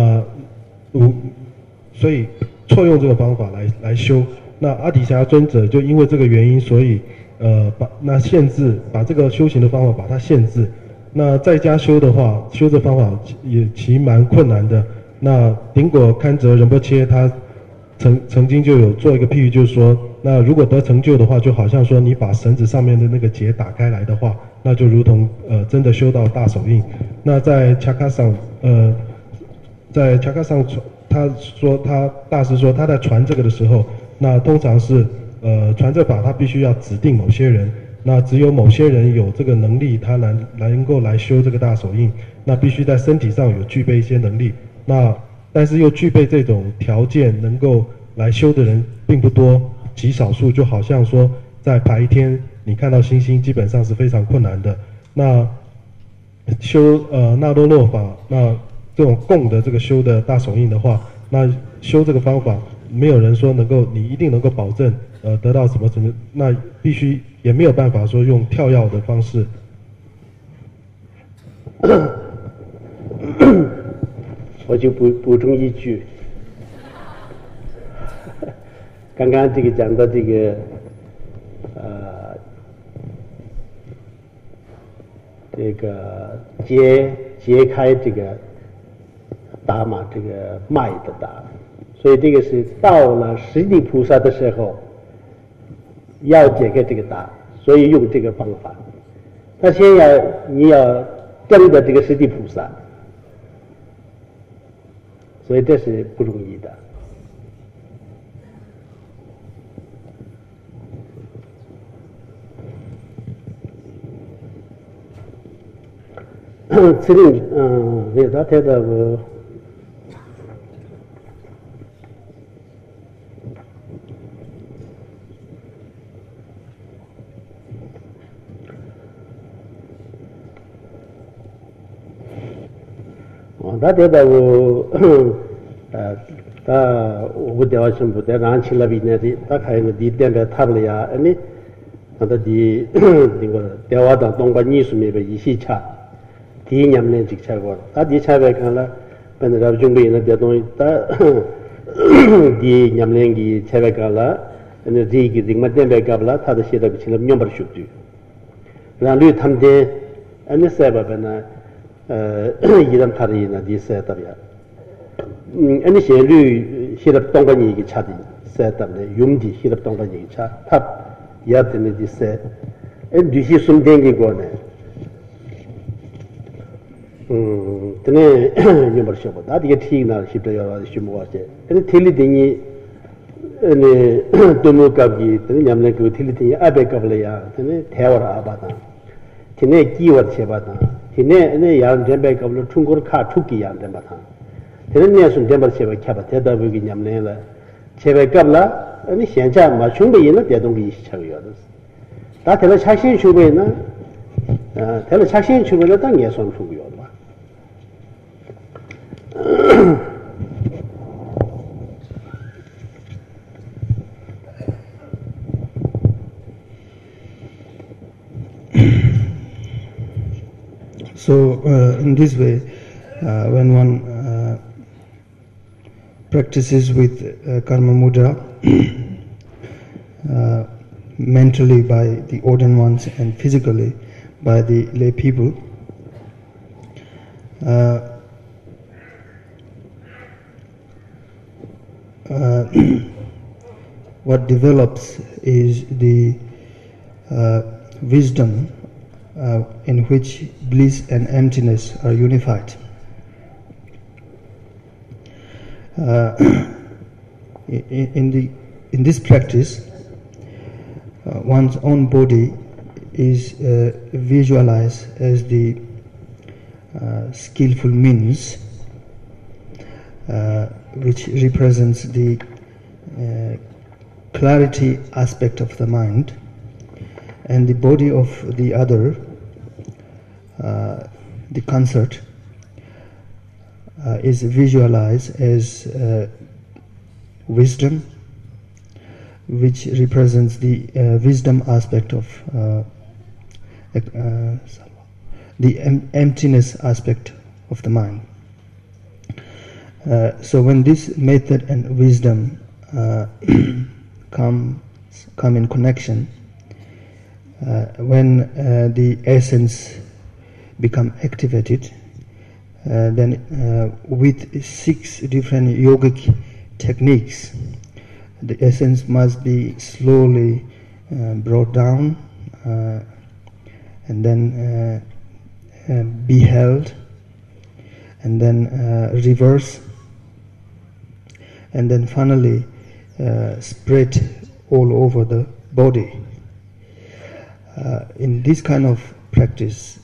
所以错用这个方法来修。那阿底峡尊者就因为这个原因，所以把这个修行的方法把它限制。那在家修的话，修这方法也其蛮困难的。那顶果堪哲仁波切他曾经就有做一个譬喻，就是说，那如果得成就的话，就好像说你把绳子上面的那个结打开来的话，那就如同真的修到大手印。那在恰卡上大师说他在传这个的时候，那通常是传这法他必须要指定某些人，那只有某些人有这个能力，他能够来修这个大手印，那必须在身体上有具备一些能力，但是又具备这种条件能够来修的人并不多，极少数，就好像说在白天你看到星星基本上是非常困难的。那修那多洛法，那这种共的这个修的大手印的话，那修这个方法没有人说你一定能够保证得到什么，那必须也没有办法说用跳跃的方式。 我就补充一句，刚刚这个讲到这个揭开这个达嘛，这个脉的达，所以这个是到了十地菩萨的时候要解开这个达，所以用这个方法。他你要证得这个十地菩萨，所以这是不容易的。此令为他提到我他提到我他我调全部的让起了比那的，他看那地点的塔不了呀，那他的地那个调瓦当东关艺术没被一起查。第一年呢，这个查过，他第查完看了，本来准备那点东西，他第一年呢给查完看了，那这个什么点白干了，他的写的个起了两百数据，然后他们的，那塞巴本呢，一人他的那第塞达呀，那些绿写的东关一个查的塞达呢，用的写的东关一个查，他也的那第塞，绿些顺便给过呢。tene nyumbar shobo da diga thik na shibda yawa shimu wase tene thili dingi 네 도모갑기 되는 냠네 그 틸리티 아베갑래야 되네 대화라 아바다 티네 끼워 제바다 티네 네 양 젬베갑로 충고를 카 투기야 된바다 되는 내순 젬버 제바 캬바 대다부기 냠네라 제베갑라 아니 현자 마충베이는 대동기 시차고요 다 되는 착신 주베나 되는 착신 주베나 당 예선 주고요 So, in this way, when one practices with karma mudra, mentally by the ordained ones and physically by the lay people, what develops is the wisdom in which bliss and emptiness are unified. In this practice, one's own body is visualized as the skillful means which represents the clarity aspect of the mind, and the body of the other, the concert, is visualized as wisdom, which represents the wisdom aspect of the emptiness aspect of the mind. So when this method and wisdom come in connection, when the essence become activated, then with 6 different yogic techniques, the essence must be slowly brought down and then be held, and then reverse, and then finally spread all over the body. In this kind of practice,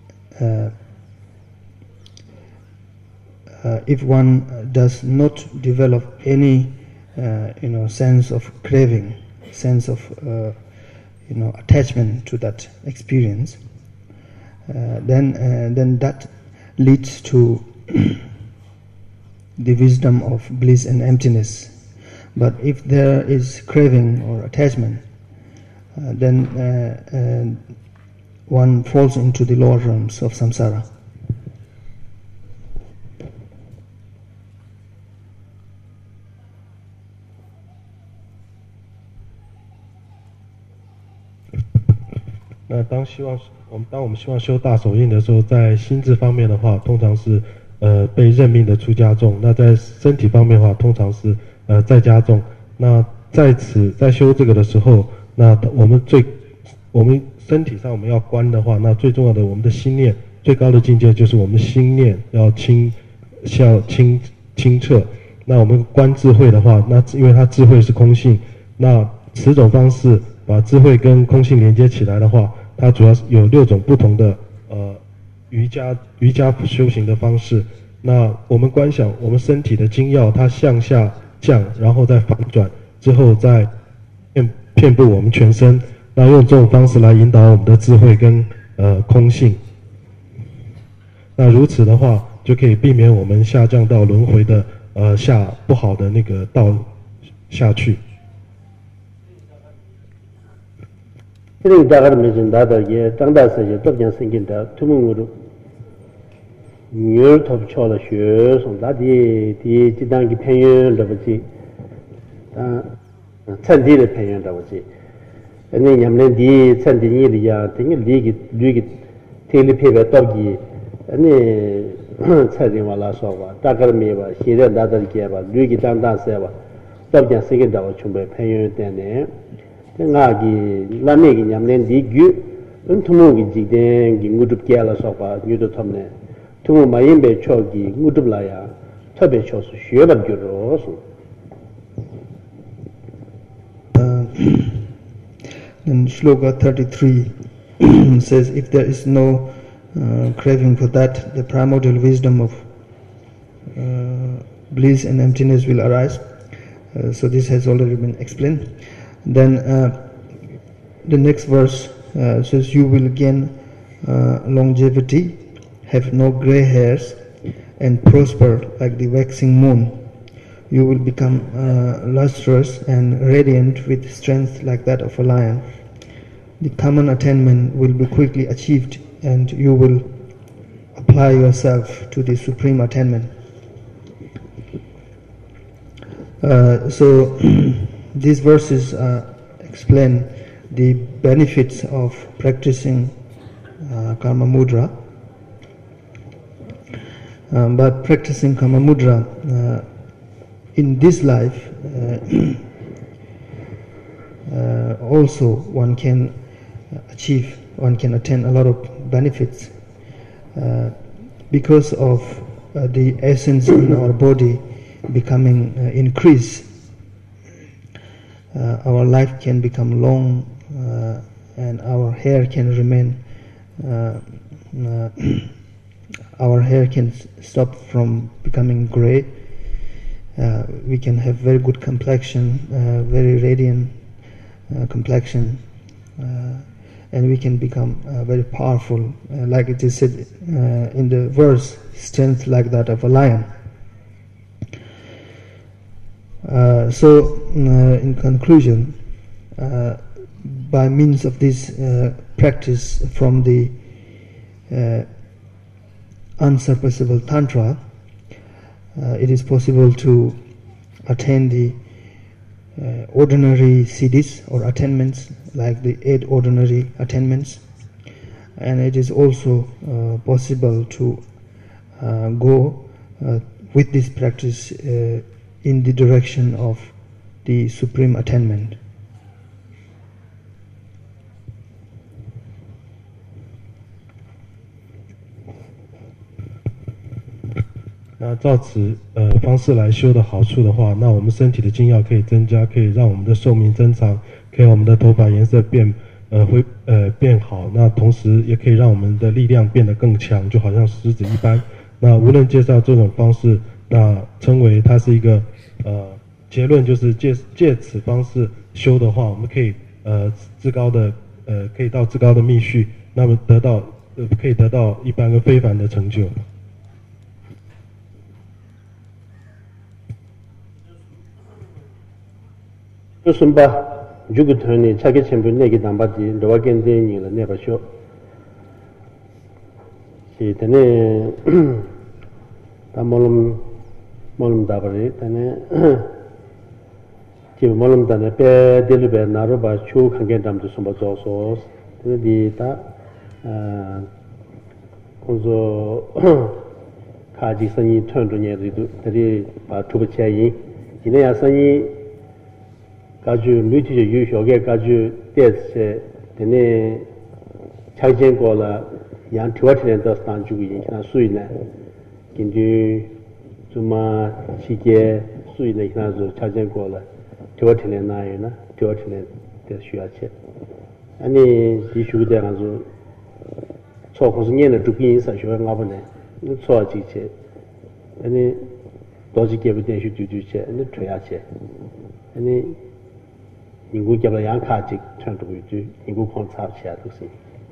if one does not develop any sense of craving, sense of attachment to that experience, then that leads to the wisdom of bliss and emptiness. But if there is craving or attachment, then one falls into the lower realms of samsara. 当我们希望修大手印的时候，在心智方面的话，通常是被任命的出家众；那在身体方面的话，通常是在家众。那在修这个的时候，那我们身体上我们要观的话，那最重要的我们的心念最高的境界就是我们的心念要清澈。那我们观智慧的话，那因为它智慧是空性，那此种方式把智慧跟空性连接起来的话，它主要有6种不同的瑜伽修行的方式。那我们观想我们身体的精要它向下降，然后再反转之后再遍布我们全身，那用这种方式来引导我们的智慧跟空性。那如此的话就可以避免我们下降到轮回的下不好的那个道下去。 这个大概没人达到也长大时就多讲生经的，他们我都女儿他不巧了学生，他的这当个朋友了不起，产地的朋友了不起，那我们的产地里呀，这个绿个天里配备到底，那产地话拉说话，大概没吧，现在达到个吧，绿个长大时吧，多讲生经的我准备朋友的呢。ngagi lame gi nyamlen di gyu tumu gi jigden gi ngudup kya la sopa nyudo thamne tumu mayimbe chogi ngudup la ya thabe chosu shyebar gyuro su Then Shloka 33 says, if there is no craving for that, the primordial wisdom of bliss and emptiness will arise. So this has already been explained. Then the next verse says, you will gain longevity, have no gray hairs, and prosper like the waxing moon. You will become lustrous and radiant with strength like that of a lion. The common attainment will be quickly achieved, and you will apply yourself to the supreme attainment. So these verses explain the benefits of practicing Karma Mudra. But practicing Karma Mudra in this life also one can attain a lot of benefits because of the essence in our body becoming increased. Our life can become long and our hair can remain our hair can stop from becoming gray. We can have very good complexion, very radiant complexion, and we can become very powerful, like it is said in the verse, strength like that of a lion. So in conclusion, by means of this practice from the unsurpassable Tantra, it is possible to attain the ordinary siddhis or attainments, like the 8 ordinary attainments, and it is also possible to go with this practice in the direction of the supreme attainment. 那照此方式来修的好处的话，那我们身体的精要可以增加，可以让我们的寿命增长，可以让我们的头发颜色变好。那同时也可以让我们的力量变得更强，就好像狮子一般。那无论介绍这种方式，那称为它是一个结论就是借此方式修的话，我们可以至高的可以到至高的密续，那么可以得到一般跟非凡的成就。 sunba jugu thani chage chembu negi damba di ndowa gende ni la ne ba sho si tane ta molum dabare tane ki molum tane pe delu be naru ba chu khange dam du sumba zo so tane di ta konzo kaji sanyi thondu nye ridu tari ba tuba chayi ine ya sanyi 가주 뮤지제 유효게 가주 대세 되네 차이젠 거라 양 트와트는 더 스탄주기 인나 수이네 긴디 주마 시게 수이네 인나서 차이젠 거라 트와트는 나이나 트와트는 더需要체 아니 디슈게 가서 초고스년의 두기 인사 쇼가 가보네 초아지체 아니 도지게 부대 슈주주체 아니 트야체 아니 인구 개발 양카직 전투 유지 인구 콘사프트야 도시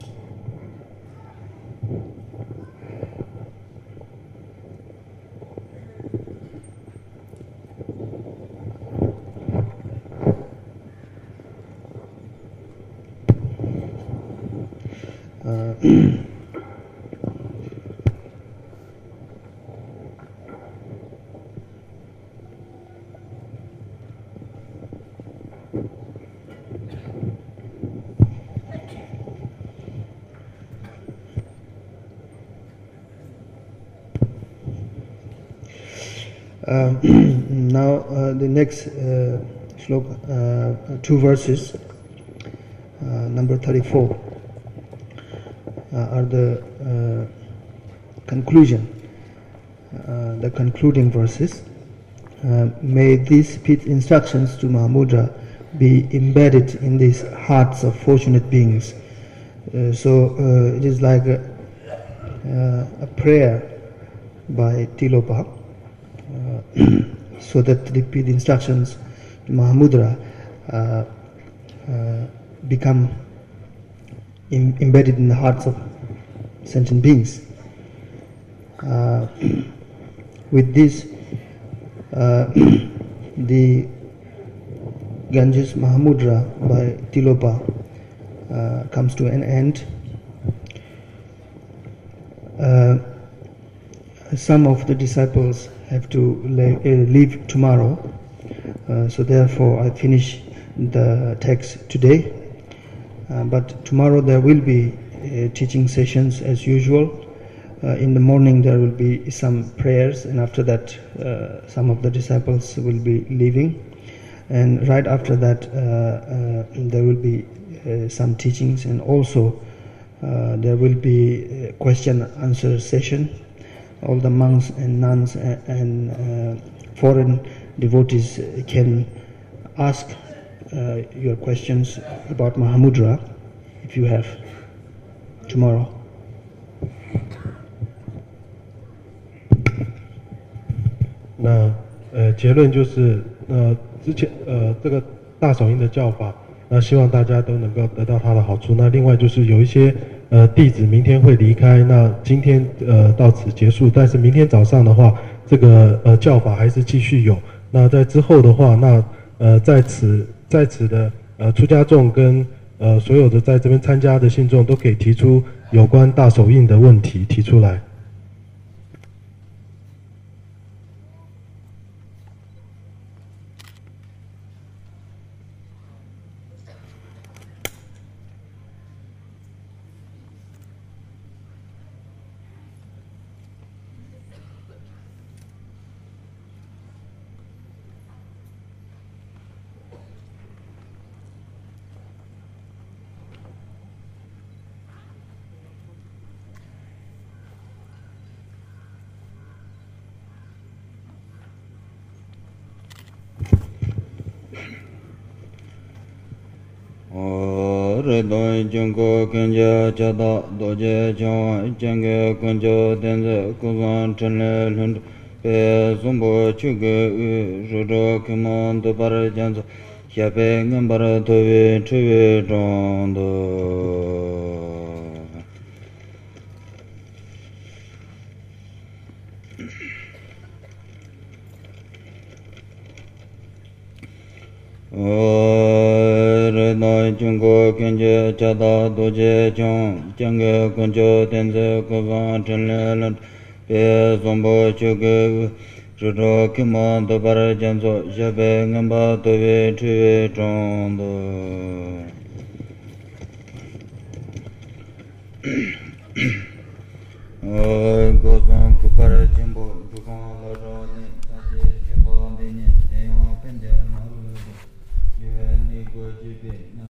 Now the next shloka, 2 verses, number 34, are the conclusion, the concluding verses. May these pit instructions to Mahamudra be embedded in these hearts of fortunate beings. So it is like a prayer by Tilopa, so that repeat instructions to Mahamudra become embedded in the hearts of sentient beings. With this, the Ganges Mahamudra by Tilopa comes to an end. Some of the disciples have to leave tomorrow, so therefore I finish the text today. But tomorrow there will be teaching sessions as usual. In the morning there will be some prayers, and after that some of the disciples will be leaving. And right after that there will be some teachings, and also there will be a question-answer session. All the monks and nuns and foreign devotees can ask your questions about Mahamudra if you have tomorrow. 那结论就是之前这个大手印的教法，那希望大家都能够得到它的好处。那另外就是有一些弟子明天会离开，那今天到此结束，但是明天早上的话，这个教法还是继续有。那在之后的话，那在此的出家众跟所有的在这边参加的信众都可以提出有关大手印的问题提出来。 Redoi Jungo Kenja Chada Doje Chong Chenge Kunjo Denze Kuzan Chenle Lund Pe Zumbo Chuge U Rudo Kimon Dubar Janzo Xape Ngambara Towe Chuwe Chondo Redoi Jungo Kenja Chada Doje Chong Chenge Kunjo Denze Kuzan Chenle Lund Pe Zumbo Chuge Rudo Kimon Dubar Janzo Xape Ngambara Towe Chuwe Chondo